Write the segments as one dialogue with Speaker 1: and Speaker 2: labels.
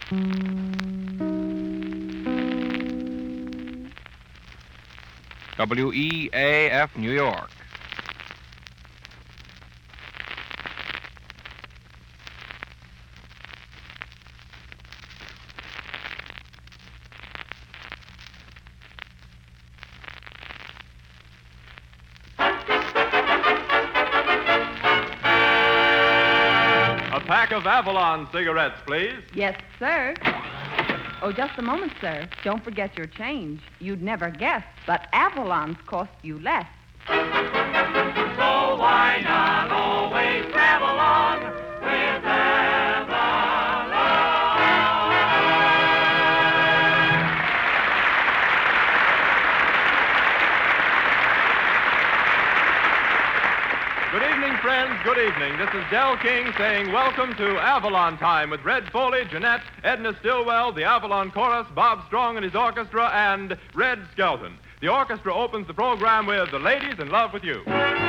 Speaker 1: WEAF, New York.
Speaker 2: A pack of Avalon cigarettes, please.
Speaker 3: Yes, sir. Oh, just a moment, sir. Don't forget your change. You'd never guess, but Avalons cost you less.
Speaker 4: So why not always travel on with Avalon?
Speaker 2: Good evening, friends. Good evening. This is Del King saying welcome to Avalon Time with Red Foley, Jeanette, Edna Stillwell, the Avalon Chorus, Bob Strong and his orchestra, and Red Skelton. The orchestra opens the program with The Ladies in Love with You.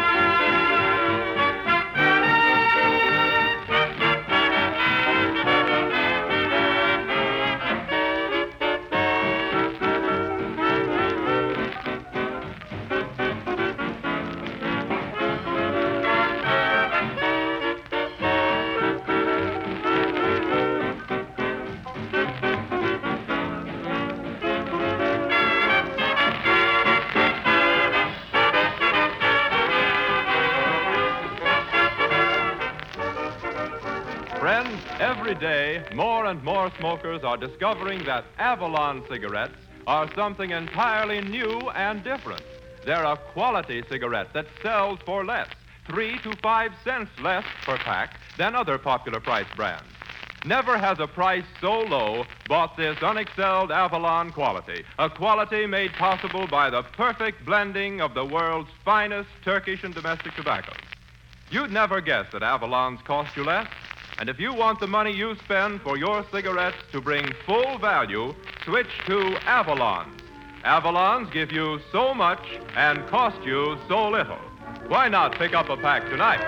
Speaker 2: Friends, every day, more and more smokers are discovering that Avalon cigarettes are something entirely new and different. They're a quality cigarette that sells for less, 3 to 5 cents less per pack than other popular price brands. Never has a price so low bought this unexcelled Avalon quality, a quality made possible by the perfect blending of the world's finest Turkish and domestic tobaccos. You'd never guess that Avalons cost you less. And if you want the money you spend for your cigarettes to bring full value, switch to Avalons. Avalons give you so much and cost you so little. Why not pick up a pack tonight?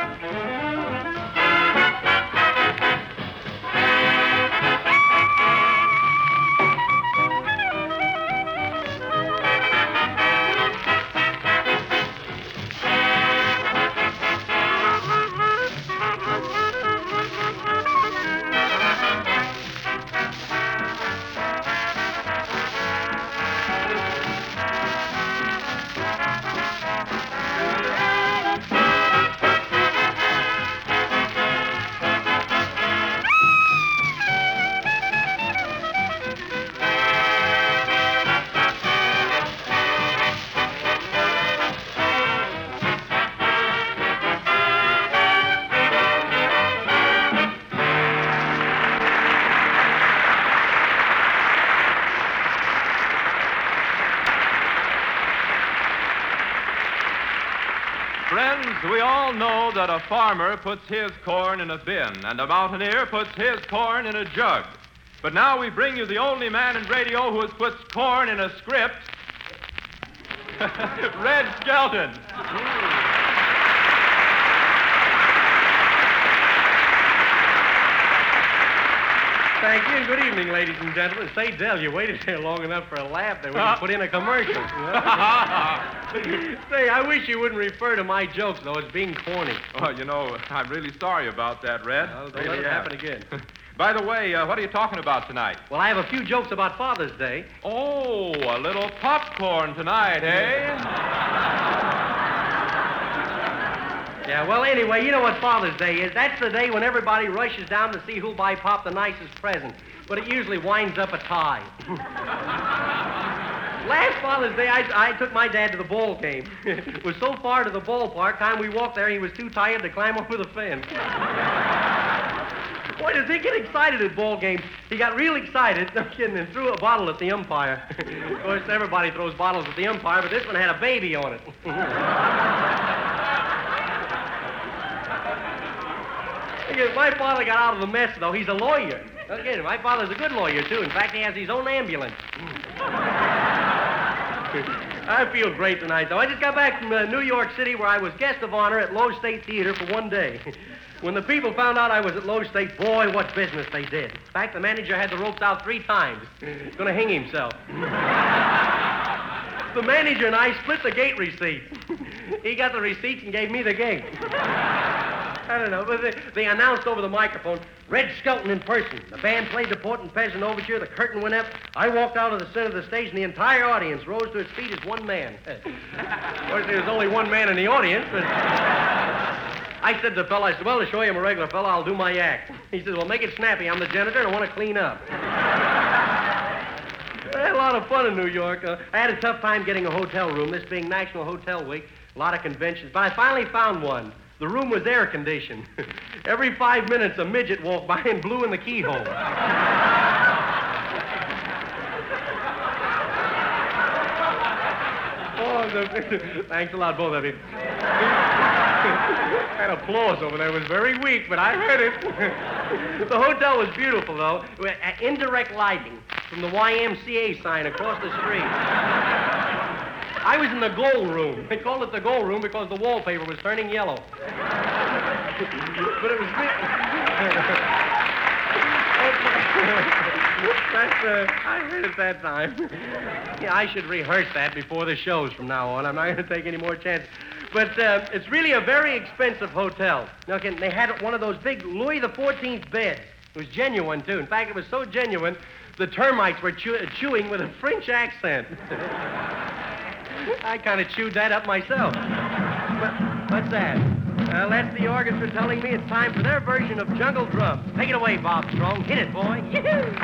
Speaker 2: Friends, we all know that a farmer puts his corn in a bin and a mountaineer puts his corn in a jug. But now we bring you the only man in radio who has put corn in a script, Red Skelton.
Speaker 5: Thank you, and good evening, ladies and gentlemen. Say, Del, you waited there long enough for a laugh there when you put in a commercial. Say, I wish you wouldn't refer to my jokes, though, as being corny.
Speaker 2: Oh, you know, I'm really sorry about that, Red.
Speaker 5: Well, don't let it happen again.
Speaker 2: By the way, what are you talking about tonight?
Speaker 5: Well, I have a few jokes about Father's Day.
Speaker 2: Oh, a little popcorn tonight, eh?
Speaker 5: Yeah, well, anyway, you know what Father's Day is. That's the day when everybody rushes down to see who'll buy Pop the nicest present. But it usually winds up a tie. Last Father's Day, I took my dad to the ball game. It was so far to the ballpark, time we walked there, he was too tired to climb over the fence. Boy, does he get excited at ball games. He got real excited, no kidding, and threw a bottle at the umpire. Of course, everybody throws bottles at the umpire, but this one had a baby on it. My father got out of the mess, though. He's a lawyer. Okay, my father's a good lawyer, too. In fact, he has his own ambulance. I feel great tonight, though. I just got back from New York City, where I was guest of honor at Lowe State Theater for one day. When the people found out I was at Lowe State, boy, what business they did. In fact, the manager had the ropes out 3 times. He's going to hang himself. The manager and I split the gate receipt. He got the receipts and gave me the gate. I don't know, but they announced over the microphone, Red Skelton in person. The band played the Port and Peasant Overture, the curtain went up, I walked out of the center of the stage, and the entire audience rose to its feet as one man. Of course, there was only one man in the audience, but I said to the fellow, I said, well, to show you I'm a regular fellow, I'll do my act. He said, well, make it snappy. I'm the janitor, and I want to clean up. I had a lot of fun in New York. I had a tough time getting a hotel room, this being National Hotel Week, a lot of conventions, but I finally found one. The room was air-conditioned. Every 5 minutes, a midget walked by and blew in the keyhole. Thanks a lot, both of you. That applause over there was very weak, but I heard it. The hotel was beautiful, though. Indirect lighting from the YMCA sign across the street. I was in the gold room. They called it the gold room because the wallpaper was turning yellow. But it was... I heard it that time. Yeah, I should rehearse that before the shows from now on. I'm not going to take any more chances. But it's really a very expensive hotel. Okay, they had one of those big Louis XIV beds. It was genuine, too. In fact, it was so genuine, the termites were chewing with a French accent. I kind of chewed that up myself. But what's that? That's the orchestra telling me it's time for their version of Jungle Drums. Take it away, Bob Strong. Hit it, boy. Yee-hoo!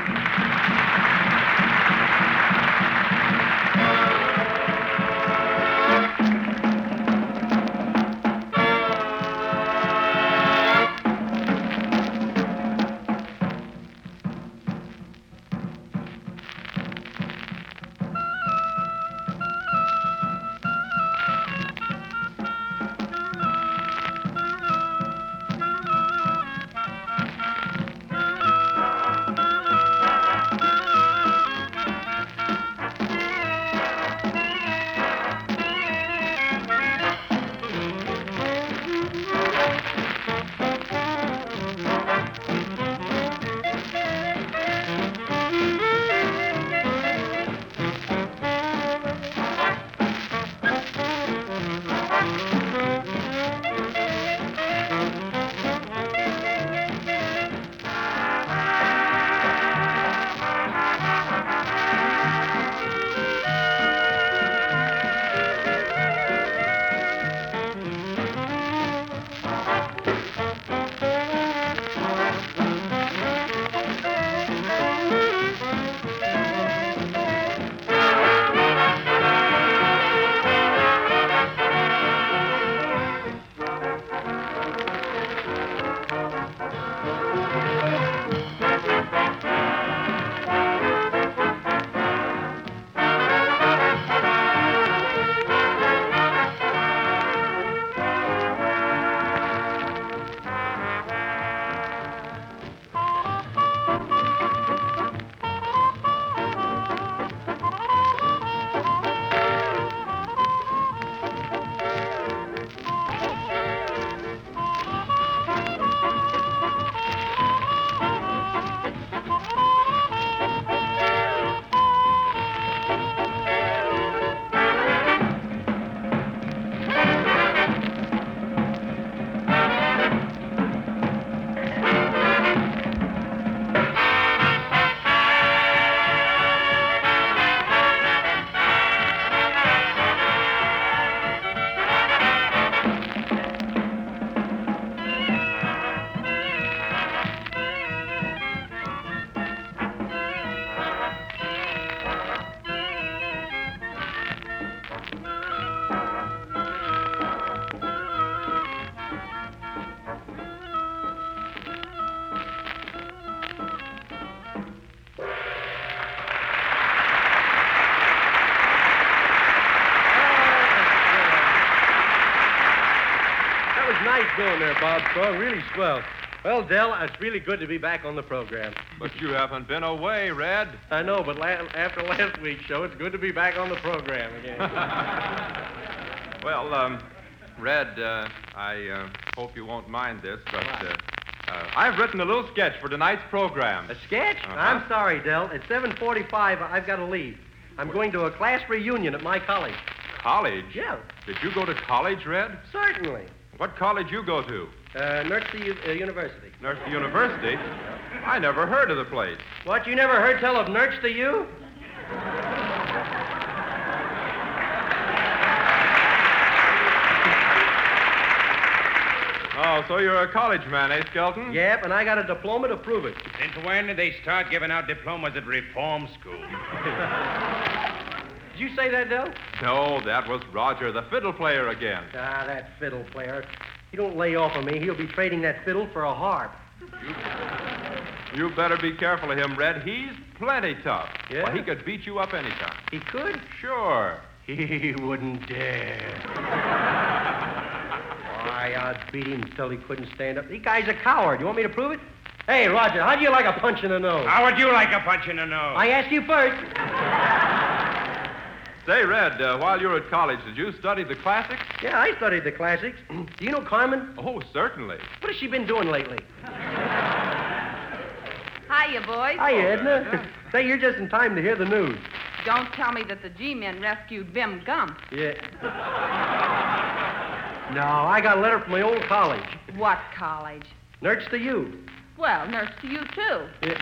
Speaker 5: Nice going there, Bob Strong. Really swell. Well, Del, it's really good to be back on the program.
Speaker 2: But you haven't been away, Red.
Speaker 5: I know, but after last week's show, it's good to be back on the program again.
Speaker 2: Well, Red, I hope you won't mind this, but I've written a little sketch for tonight's program.
Speaker 5: A sketch?
Speaker 2: Uh-huh.
Speaker 5: I'm sorry, Del. At 7:45, I've got to leave. I'm going to a class reunion at my college.
Speaker 2: College?
Speaker 5: Yeah,
Speaker 2: Did you go to college, Red?
Speaker 5: certainly.
Speaker 2: What college you go to?
Speaker 5: Nurse University.
Speaker 2: Nurse University? I never heard of the place.
Speaker 5: What, you never heard tell of Nurse to you?
Speaker 2: Oh, so you're a college man, eh, Skelton?
Speaker 5: Yep, and I got a diploma to prove it.
Speaker 6: Since when did they start giving out diplomas at reform school?
Speaker 5: Did you say that, Del?
Speaker 2: No, that was Roger, the fiddle player again.
Speaker 5: Ah, that fiddle player. He don't lay off of me. He'll be trading that fiddle for a harp.
Speaker 2: You better be careful of him, Red. He's plenty tough.
Speaker 5: Yeah?
Speaker 2: Well, he could beat you up anytime.
Speaker 5: He could?
Speaker 2: Sure.
Speaker 5: He wouldn't dare. Why, I'd beat him until he couldn't stand up. The guy's a coward. You want me to prove it? Hey, Roger, how'd you like a punch in the nose?
Speaker 6: How would you like a punch in the nose?
Speaker 5: I asked you first.
Speaker 2: Say, Red, while you were at college, did you study the classics?
Speaker 5: Yeah, I studied the classics. Do you know Carmen?
Speaker 2: Oh, certainly.
Speaker 5: What has she been doing lately?
Speaker 3: Hiya, boys.
Speaker 5: Hi, Edna. Say, you're just in time to hear the news.
Speaker 3: Don't tell me that the G-men rescued Bim Gump.
Speaker 5: Yeah. No, I got a letter from my old college.
Speaker 3: What college?
Speaker 5: Nurse to you.
Speaker 3: Well, nurse to you, too.
Speaker 5: Yeah.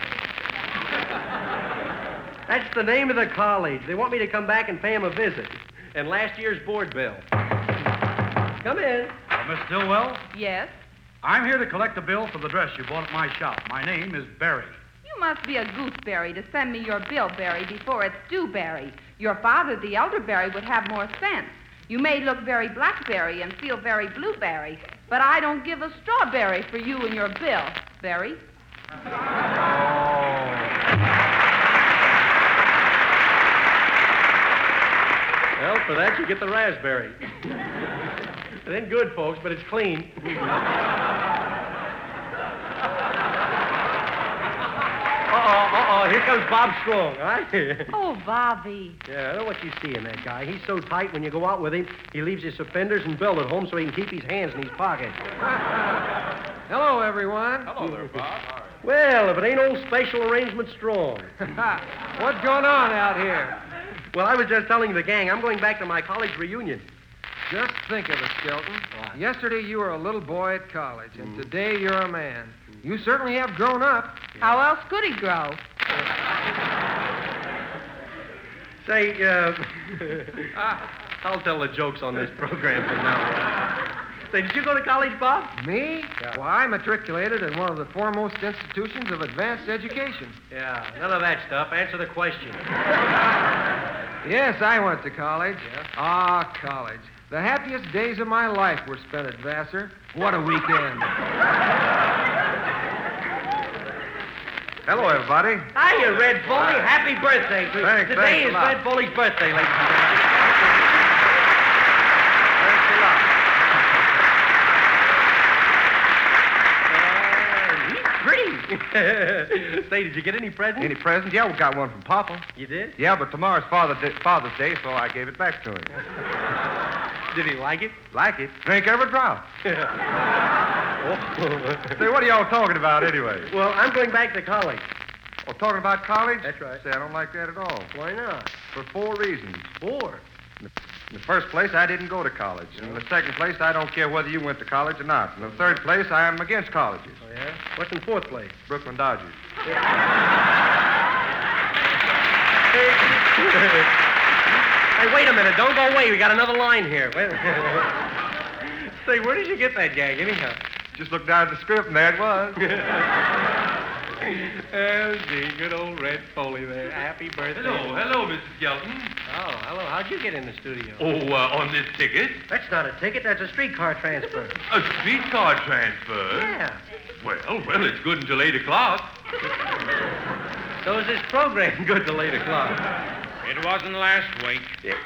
Speaker 5: That's the name of the college. They want me to come back and pay them a visit. And last year's board bill. Come in.
Speaker 7: Miss Stillwell,
Speaker 3: Yes?
Speaker 7: I'm here to collect the bill for the dress you bought at my shop. My name is Barry.
Speaker 3: You must be a gooseberry to send me your bill, Barry, before it's due, Barry. Your father, the elderberry, would have more sense. You may look very blackberry and feel very blueberry, but I don't give a strawberry for you and your bill, Barry.
Speaker 5: Well, for that, you get the raspberry. It ain't good, folks, but it's clean. Uh-oh, here comes Bob Strong, all right?
Speaker 3: Oh, Bobby.
Speaker 5: Yeah, I don't want you seeing that guy. He's so tight when you go out with him, he leaves his suspenders and belt at home so he can keep his hands in his pocket.
Speaker 8: Hello, everyone.
Speaker 2: Hello there, Bob.
Speaker 5: Well, if it ain't old Special Arrangement Strong.
Speaker 8: What's going on out here?
Speaker 5: Well, I was just telling the gang I'm going back to my college reunion.
Speaker 8: Just think of it, Skelton. Yesterday you were a little boy at college, and today you're a man. You certainly have grown up.
Speaker 3: How else could he grow?
Speaker 5: Say, I'll tell the jokes on this program from now on. Say, did you go to college, Bob?
Speaker 8: Me?
Speaker 5: Yeah.
Speaker 8: Well, I matriculated in one of the foremost institutions of advanced education.
Speaker 5: Yeah, none of that stuff. Answer the question.
Speaker 8: Yes, I went to college.
Speaker 5: Yeah?
Speaker 8: Ah, college. The happiest days of my life were spent at Vassar. What a weekend.
Speaker 7: Hello, everybody.
Speaker 5: Hiya, Red Foley. Happy birthday.
Speaker 7: Thanks,
Speaker 5: Today
Speaker 7: thanks a
Speaker 5: is
Speaker 7: lot.
Speaker 5: Red Foley's birthday, ladies and gentlemen. Pretty. Say, did you get any presents?
Speaker 7: Any presents? Yeah, we got one from Papa.
Speaker 5: You did?
Speaker 7: Yeah, but tomorrow's Father's Day, so I gave it back to him.
Speaker 5: Did he like it?
Speaker 7: Like it? Drink every drop. Say, what are y'all talking about anyway?
Speaker 5: Well, I'm going back to college.
Speaker 7: Oh, talking about college?
Speaker 5: That's right.
Speaker 7: Say, I don't like that at all.
Speaker 5: Why not?
Speaker 7: For 4 reasons.
Speaker 5: 4.
Speaker 7: In the first place, I didn't go to college. In the second place, I don't care whether you went to college or not. In the third place, I am against colleges.
Speaker 5: Oh, yeah? What's in 4th place?
Speaker 7: Brooklyn Dodgers.
Speaker 5: Hey, wait a minute. Don't go away. We got another line here. Say, where did you get that gag, anyhow?
Speaker 7: Just looked down at the script, and there it was.
Speaker 5: Oh, gee, good old Red Foley there. Happy birthday.
Speaker 9: Hello, Mr. Skelton.
Speaker 5: Oh, hello. How'd you get in the studio?
Speaker 9: Oh, on this ticket?
Speaker 5: That's not a ticket. That's a streetcar transfer.
Speaker 9: A streetcar transfer?
Speaker 5: Yeah.
Speaker 9: Well, it's good until 8 o'clock.
Speaker 5: So is this program good till 8 o'clock?
Speaker 6: It wasn't last week.
Speaker 5: It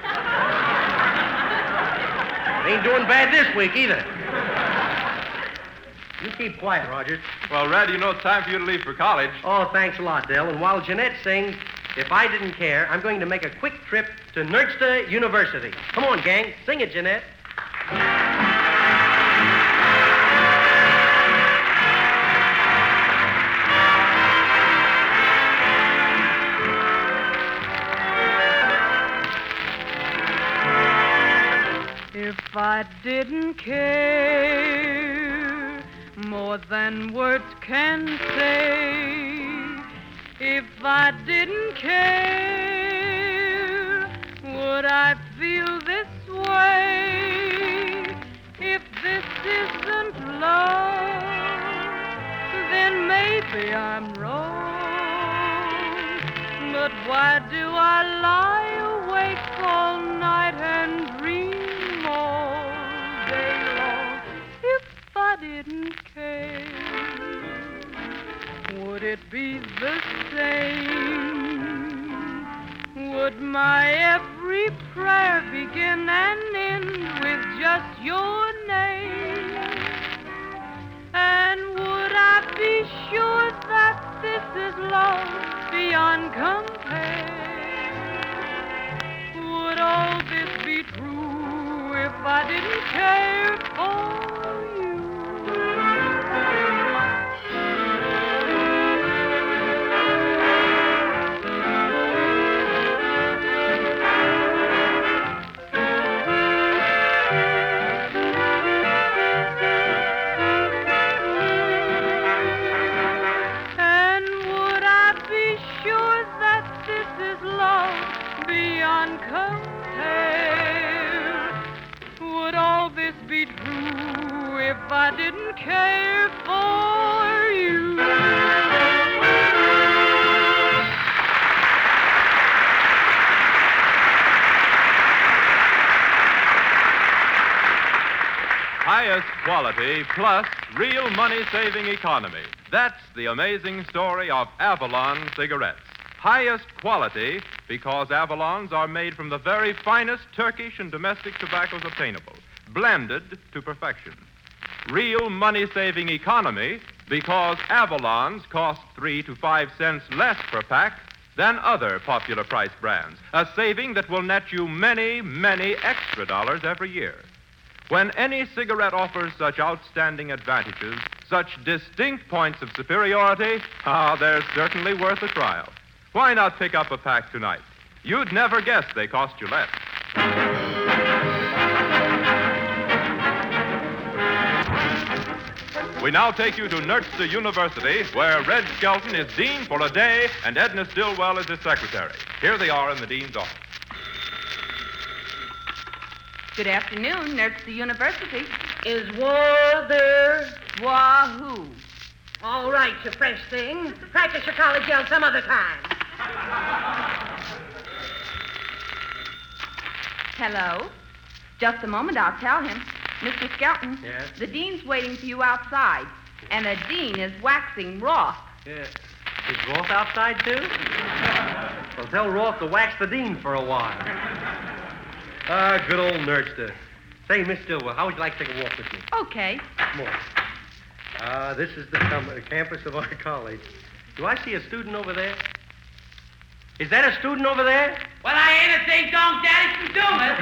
Speaker 5: ain't doing bad this week either. You keep quiet, Rogers.
Speaker 2: Well, Red, you know it's time for you to leave for college.
Speaker 5: Oh, thanks a lot, Dell. And while Jeanette sings, If I Didn't Care, I'm going to make a quick trip to Nerchta University. Come on, gang. Sing it, Jeanette.
Speaker 10: If I didn't care more than words can say, if I didn't care, would I feel this way? If this isn't love, then maybe I'm wrong. But why do I lie awake all night and dream all day long? If I didn't care, would it be the same? Would my every prayer begin and end with just your name? And would I be sure that this is love beyond compare? Would all this be true if I didn't care for you? And would I be sure that this is love beyond compare? Would all this be true if I didn't care for you?
Speaker 2: Highest quality plus real money-saving economy. That's the amazing story of Avalon cigarettes. Highest quality because Avalons are made from the very finest Turkish and domestic tobaccos obtainable, blended to perfection. Real money-saving economy because Avalons cost 3 to 5 cents less per pack than other popular price brands, a saving that will net you many, many extra dollars every year. When any cigarette offers such outstanding advantages, such distinct points of superiority, they're certainly worth a trial. Why not pick up a pack tonight? You'd never guess they cost you less. We now take you to Nerchta University, where Red Skelton is dean for a day and Edna Stillwell is his secretary. Here they are in the dean's office.
Speaker 3: Good afternoon, Nerchta University.
Speaker 11: Is war there?
Speaker 3: Wahoo.
Speaker 11: All right, you fresh thing. Practice your college yell some other time.
Speaker 3: Hello. Just a moment, I'll tell him. Mr. Skelton.
Speaker 5: Yes?
Speaker 3: The dean's waiting for you outside, and the dean is waxing Roth.
Speaker 5: Yeah. Is Roth outside, too? Well, tell Roth to wax the dean for a while. Good old Nerchta. Say, Miss Stillwell, how would you like to take a walk with me?
Speaker 3: Okay.
Speaker 5: Come on. This is the campus of our college. Do I see a student over there? Is that a student over there?
Speaker 4: Well, I ain't a St. Dong Daddy from Dumas.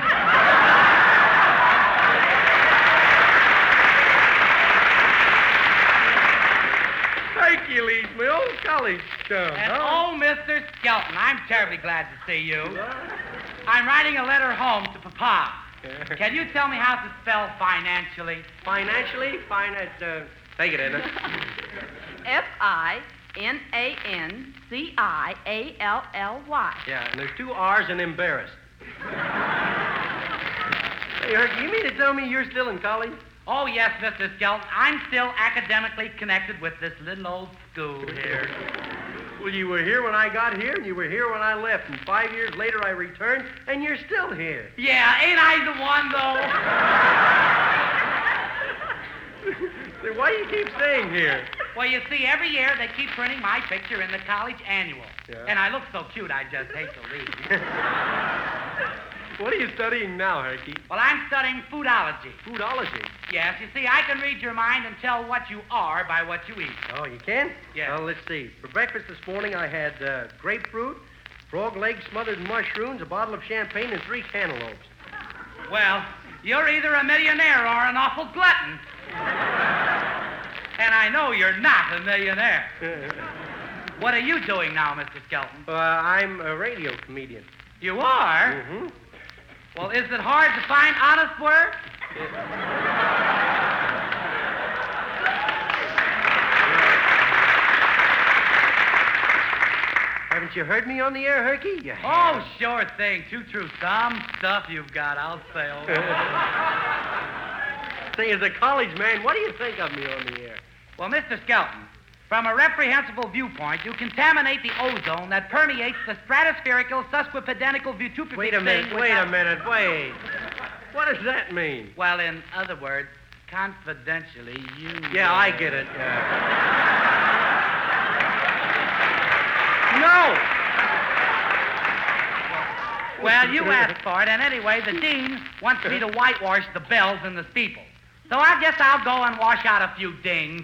Speaker 5: Hercules, my old college chum.
Speaker 4: And oh, Mr. Skelton, I'm terribly glad to see you. I'm writing a letter home to Papa. Can you tell me how to spell financially?
Speaker 5: Financially? Take it, Edna.
Speaker 3: Financially.
Speaker 5: Yeah, and there's 2 R's and embarrassed. Hey, Herc, you mean to tell me you're still in college?
Speaker 4: Oh, yes, Mr. Skelton. I'm still academically connected with this little old school here.
Speaker 5: Well, you were here when I got here, and you were here when I left. And 5 years later, I returned, and you're still here.
Speaker 4: Yeah, ain't I the one, though?
Speaker 5: Say, why do you keep staying here?
Speaker 4: Well, you see, every year they keep printing my picture in the college annual.
Speaker 5: Yeah.
Speaker 4: And I look so cute, I just hate to leave.
Speaker 5: What are you studying now, Herky?
Speaker 4: Well, I'm studying foodology.
Speaker 5: Foodology?
Speaker 4: Yes, you see, I can read your mind and tell what you are by what you eat.
Speaker 5: Oh, you can?
Speaker 4: Yes.
Speaker 5: Well, let's see. For breakfast this morning, I had grapefruit, frog legs smothered in mushrooms, a bottle of champagne, and 3 cantaloupes.
Speaker 4: Well, you're either a millionaire or an awful glutton. And I know you're not a millionaire. What are you doing now, Mr. Skelton?
Speaker 5: I'm a radio comedian.
Speaker 4: You are?
Speaker 5: Mm-hmm.
Speaker 4: Well, is it hard to find honest work?
Speaker 5: Haven't you heard me on the air, Herky? You
Speaker 4: Oh, sure thing. Too true. Some stuff you've got, I'll say.
Speaker 5: Say, as a college man, what do you think of me on the air?
Speaker 4: Well, Mr. Skelton, from a reprehensible viewpoint, you contaminate the ozone that permeates the stratospherical sesquipedanical vituperative
Speaker 5: Wait a minute. What does that mean?
Speaker 4: Well, in other words, confidentially, you...
Speaker 5: Yeah, I get it. No!
Speaker 4: Well, you asked for it, and anyway, the dean wants me to whitewash the bells in the steeple. So I guess I'll go and wash out a few dings.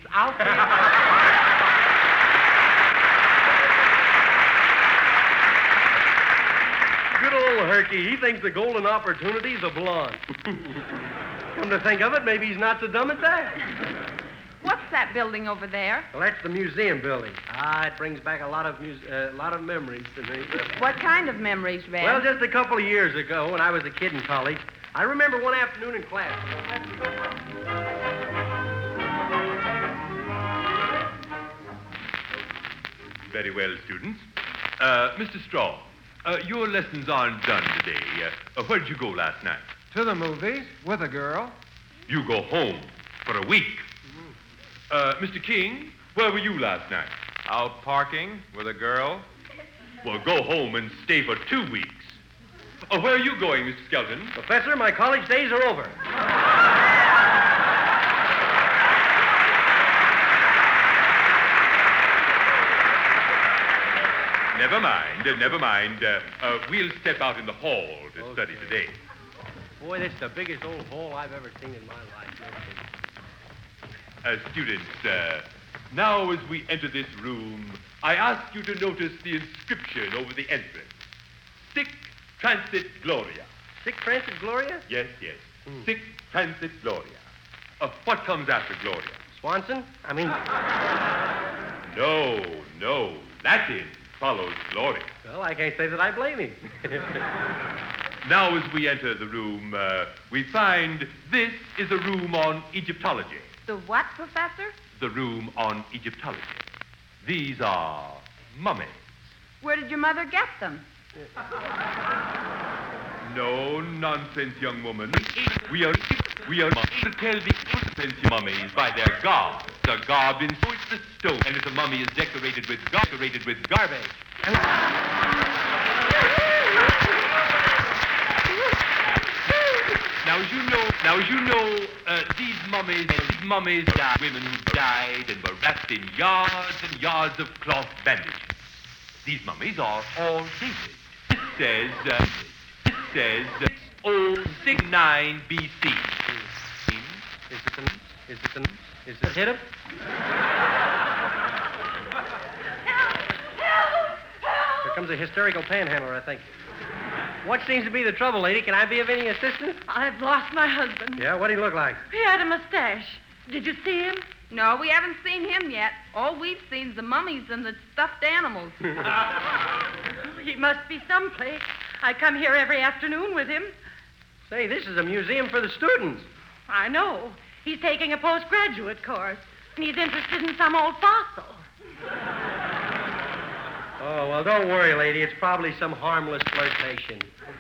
Speaker 5: Good old Herky. He thinks the golden opportunity's a blonde. Come to think of it, maybe he's not so dumb at that.
Speaker 3: What's that building over there?
Speaker 5: Well, that's the museum building. It brings back a lot of memories to me.
Speaker 3: What kind of memories, Red?
Speaker 5: Well, just a couple of years ago, when I was a kid in college, I remember one afternoon in class.
Speaker 9: Very well, students. Mr. Strong, your lessons aren't done today. Where did you go last night?
Speaker 8: To the movies with a girl.
Speaker 9: You go home for a week. Mr. King, where were you last night?
Speaker 2: Out parking with a girl.
Speaker 9: Well, go home and stay for 2 weeks. Where are you going, Mr. Skelton?
Speaker 5: Professor, my college days are over.
Speaker 9: Never mind. We'll step out in the hall to study today.
Speaker 5: Boy, this is the biggest old hall I've ever seen in my life.
Speaker 9: Students, now as we enter this room, I ask you to notice the inscription over the entrance. Sic Transit Gloria.
Speaker 5: Sic Transit Gloria?
Speaker 9: Yes. Sic Transit Gloria. What comes after Gloria?
Speaker 5: Swanson?
Speaker 9: No. Latin follows Gloria.
Speaker 5: Well, I can't say that I blame him.
Speaker 9: Now, as we enter the room, we find this is a room on Egyptology.
Speaker 3: The what, Professor?
Speaker 9: The room on Egyptology. These are mummies.
Speaker 3: Where did your mother get them?
Speaker 9: No nonsense, young woman. We are to tell the innocent mummies by their garbs. The garb in the stone, and if the mummy is decorated with garbage. Now, as you know, these mummies are women who died and were wrapped in yards and yards of cloth bandages. These mummies are all dated. This says 069 BC.
Speaker 5: Is it hit him? Here comes a hysterical panhandler, I think. What seems to be the trouble, lady? Can I be of any assistance?
Speaker 11: I've lost my husband.
Speaker 5: Yeah, what'd he look like?
Speaker 11: He had a mustache. Did you see him?
Speaker 3: No, we haven't seen him yet. All we've seen is the mummies and the stuffed animals.
Speaker 11: He must be someplace. I come here every afternoon with him.
Speaker 5: Say, this is a museum for the students.
Speaker 11: I know. He's taking a postgraduate course, and he's interested in some old fossil.
Speaker 5: Oh, well, don't worry, lady. It's probably some harmless flirtation.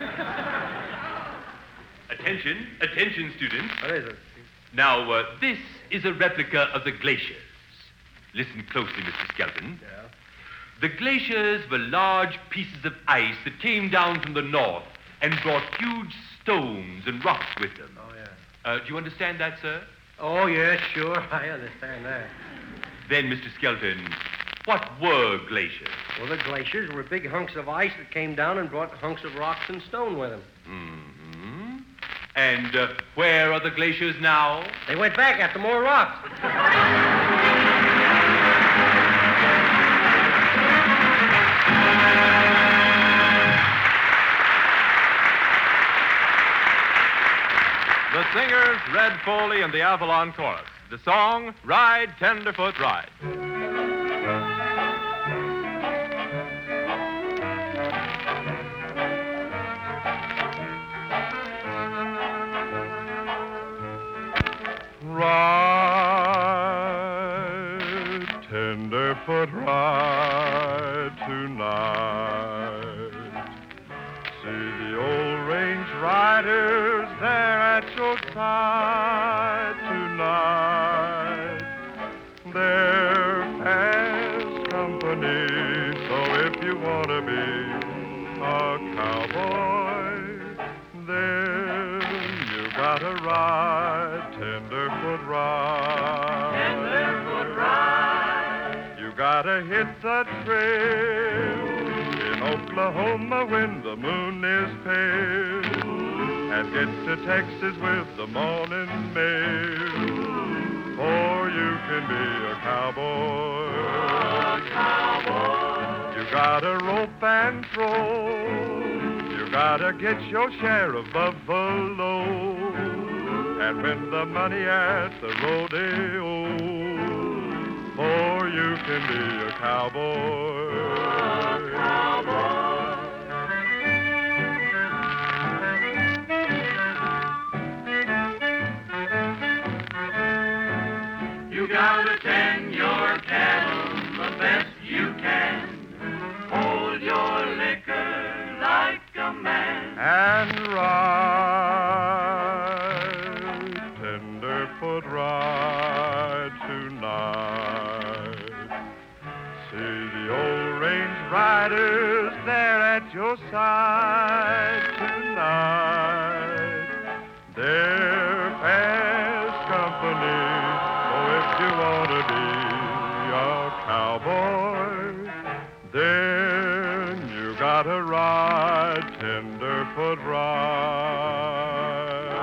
Speaker 9: Attention, students.
Speaker 5: What is it?
Speaker 9: Now, this is a replica of the glaciers. Listen closely, Mr. Skelton.
Speaker 5: Yeah.
Speaker 9: The glaciers were large pieces of ice that came down from the north and brought huge stones and rocks with them.
Speaker 5: Oh, yeah.
Speaker 9: Do you understand that, sir?
Speaker 5: Oh, yeah, sure. I understand that.
Speaker 9: Then, Mr. Skelton, What were glaciers?
Speaker 5: Well, the glaciers were big hunks of ice that came down and brought hunks of rocks and stone with them.
Speaker 9: Mm-hmm. And where are the glaciers now?
Speaker 5: They went back after more rocks.
Speaker 2: The singers, Red Foley and the Avalon Chorus. The song, Ride, Tenderfoot, Ride.
Speaker 12: Ride, tenderfoot, ride tonight. See the old range riders there at your side tonight. They're fast company, so if you want to be a cowboy, then you gotta ride, tenderfoot ride. Tenderfoot ride. You gotta hit the trail in Oklahoma when the moon is pale, and get to Texas with the morning mail, or you can be a cowboy. A cowboy. You gotta rope and throw. You gotta get your share of buffalo, and win the money at the rodeo, or you can be a cowboy. A cowboy.
Speaker 13: You gotta tend your cattle the best you can. Hold your liquor like a man.
Speaker 12: And ride, tenderfoot ride tonight. See the old range riders there at your side tonight. They're fast company, so if you want to be a cowboy, then you gotta ride, tenderfoot ride.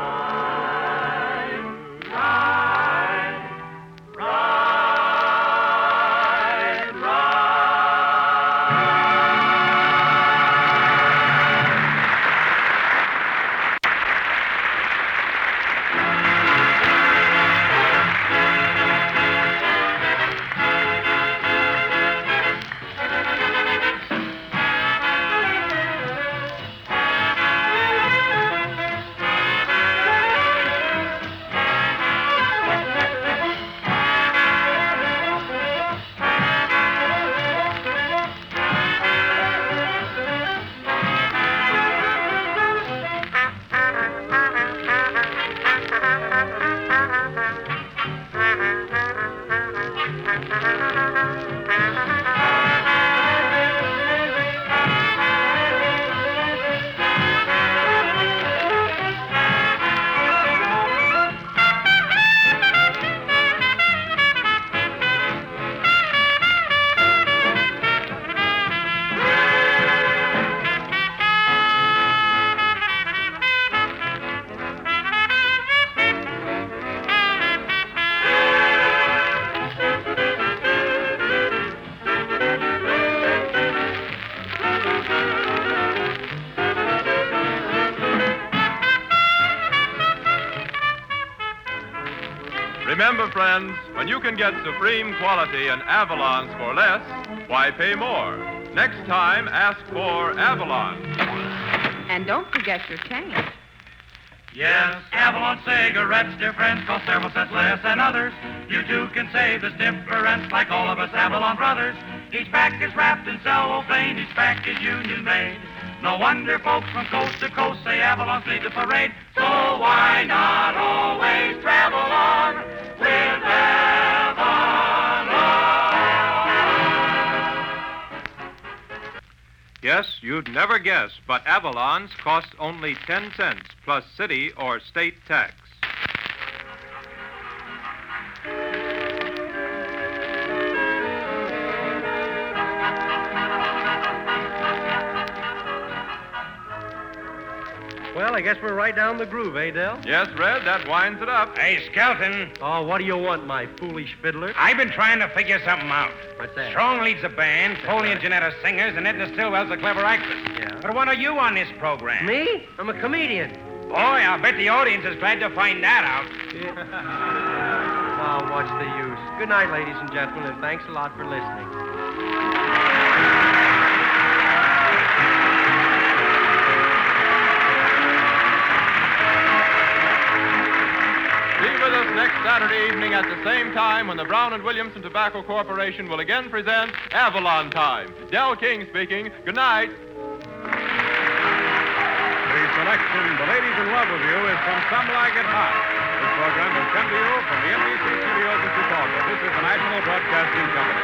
Speaker 13: Ride, ride,
Speaker 2: Remember, friends, when you can get supreme quality in Avalons for less, why pay more? Next time, ask for Avalon.
Speaker 3: And don't forget your change.
Speaker 13: Yes, Avalon cigarettes, dear friends, cost several cents less than others. You too can save this difference like all of us Avalon brothers. Each pack is wrapped in cellophane, each pack is union made. No wonder folks from coast to coast say Avalon's lead the parade. So why not always travel on with Avalon?
Speaker 7: Yes, you'd never guess, but Avalon's cost only 10 cents plus city or state tax.
Speaker 5: Well, I guess we're right down the groove, eh, Del?
Speaker 2: Yes, Red, that winds it up.
Speaker 6: Hey, Skelton.
Speaker 5: Oh, what do you want, my foolish fiddler?
Speaker 6: I've been trying to figure something out.
Speaker 5: What's that?
Speaker 6: Strong leads a band, Foley and Janetta singers, and Edna Stillwell's a clever actress.
Speaker 5: Yeah.
Speaker 6: But what are you on this program?
Speaker 5: Me? I'm a comedian.
Speaker 6: Boy, I'll bet the audience is glad to find that out.
Speaker 5: Oh, what's the use? Good night, ladies and gentlemen, and thanks a lot for listening.
Speaker 2: Be with us next Saturday evening at the same time when the Brown and Williamson Tobacco Corporation will again present Avalon Time. Del King speaking. Good night.
Speaker 7: The selection, The Ladies in Love with You, is from Some Like It Hot. This program has come to you from the NBC studios in Chicago. This is the National Broadcasting Company.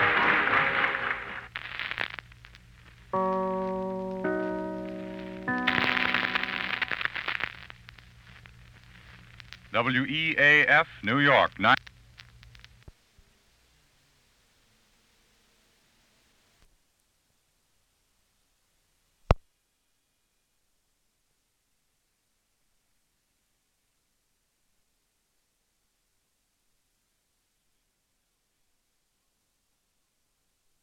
Speaker 12: WEAF, New York,